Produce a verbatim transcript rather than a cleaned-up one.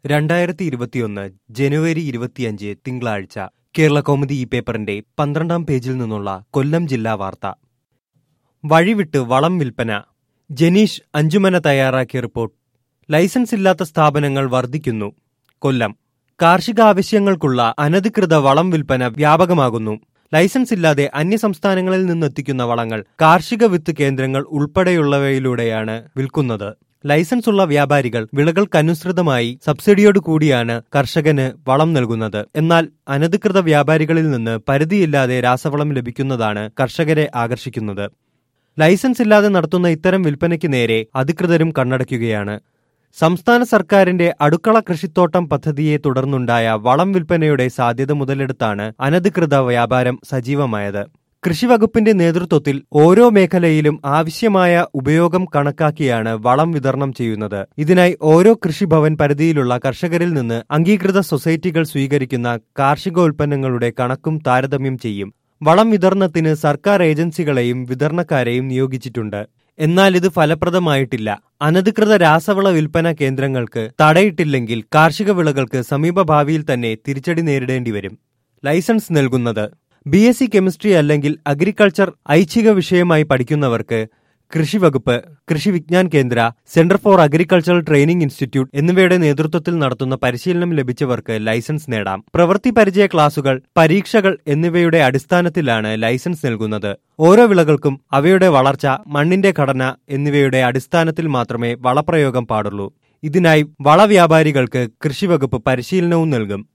രണ്ടായിരത്തി ഇരുപത്തിയൊന്ന് ജനുവരി ഇരുപത്തിയഞ്ച് തിങ്കളാഴ്ച കേരളകൗമുദി ഈ പേപ്പറിന്റെ പന്ത്രണ്ടാം പേജിൽ നിന്നുള്ള കൊല്ലം ജില്ലാ വാർത്ത. വഴിവിട്ട് വളം വിൽപ്പന. ജനീഷ് അഞ്ചുമന തയ്യാറാക്കിയ റിപ്പോർട്ട്. ലൈസൻസ് ഇല്ലാത്ത സ്ഥാപനങ്ങൾ വർദ്ധിക്കുന്നു. കൊല്ലം. കാർഷിക ആവശ്യങ്ങൾക്കുള്ള അനധികൃത വളം വിൽപ്പന വ്യാപകമാകുന്നു. ലൈസൻസ് ഇല്ലാതെ അന്യസംസ്ഥാനങ്ങളിൽ നിന്നെത്തിക്കുന്ന വളങ്ങൾ കാർഷിക വിത്ത് കേന്ദ്രങ്ങൾ ഉൾപ്പെടെയുള്ളവയിലൂടെയാണ് വിൽക്കുന്നത്. ലൈസൻസ് ഉള്ള വ്യാപാരികൾ വിളകൾക്കനുസൃതമായി സബ്സിഡിയോട് കൂടിയാണ് കർഷകന് വളം നൽകുന്നത്. എന്നാൽ അനധികൃത വ്യാപാരികളിൽ നിന്ന് പരിധിയില്ലാതെ രാസവളം ലഭിക്കുന്നതാണ് കർഷകരെ ആകർഷിക്കുന്നത്. ലൈസൻസ് ഇല്ലാതെ നടത്തുന്ന ഇത്തരം വിൽപ്പനയ്ക്ക് നേരെ അധികൃതരും കണ്ണടയ്ക്കുകയാണ്. സംസ്ഥാന സർക്കാരിന്റെ അടുക്കള കൃഷിത്തോട്ടം പദ്ധതിയെ തുടർന്നുണ്ടായ വളം വിൽപ്പനയുടെ സാധ്യത മുതലെടുത്താണ് അനധികൃത വ്യാപാരം സജീവമായത്. കൃഷിവകുപ്പിന്റെ നേതൃത്വത്തിൽ ഓരോ മേഖലയിലും ആവശ്യമായ ഉപയോഗം കണക്കാക്കിയാണ് വളം വിതരണം ചെയ്യുന്നത്. ഇതിനായി ഓരോ കൃഷിഭവൻ പരിധിയിലുള്ള കർഷകരിൽ നിന്ന് അംഗീകൃത സൊസൈറ്റികൾ സ്വീകരിക്കുന്ന കാർഷികോൽപ്പന്നങ്ങളുടെ കണക്കും താരതമ്യം ചെയ്യും. വളം വിതരണത്തിന് സർക്കാർ ഏജൻസികളെയും വിതരണക്കാരെയും നിയോഗിച്ചിട്ടുണ്ട്. എന്നാൽ ഇത് ഫലപ്രദമായിട്ടില്ല. അനധികൃത രാസവള വിൽപ്പന കേന്ദ്രങ്ങൾക്ക് തടയിട്ടില്ലെങ്കിൽ കാർഷിക വിളകൾക്ക് സമീപഭാവിയിൽ തന്നെ തിരിച്ചടി നേരിടേണ്ടി വരും. ലൈസൻസ് നൽകുന്നത്. ബി എസ് സി കെമിസ്ട്രി അല്ലെങ്കിൽ അഗ്രികൾച്ചർ ഐച്ഛിക വിഷയമായി പഠിക്കുന്നവർക്ക് കൃഷിവകുപ്പ്, Krishi Vigyan Kendra, centre for agricultural training institute എന്നിവയുടെ നേതൃത്വത്തിൽ നടത്തുന്ന പരിശീലനം ലഭിച്ചവർക്ക് ലൈസൻസ് നേടാം. പ്രവൃത്തി പരിചയ ക്ലാസുകൾ, പരീക്ഷകൾ എന്നിവയുടെ അടിസ്ഥാനത്തിലാണ് ലൈസൻസ് നൽകുന്നത്. ഓരോ വിളകൾക്കും അവയുടെ വളർച്ച, മണ്ണിന്റെ ഘടന എന്നിവയുടെ അടിസ്ഥാനത്തിൽ മാത്രമേ വളപ്രയോഗം പാടുള്ളൂ. ഇതിനായി വളവ്യാപാരികൾക്ക് കൃഷിവകുപ്പ് പരിശീലനവും നൽകും.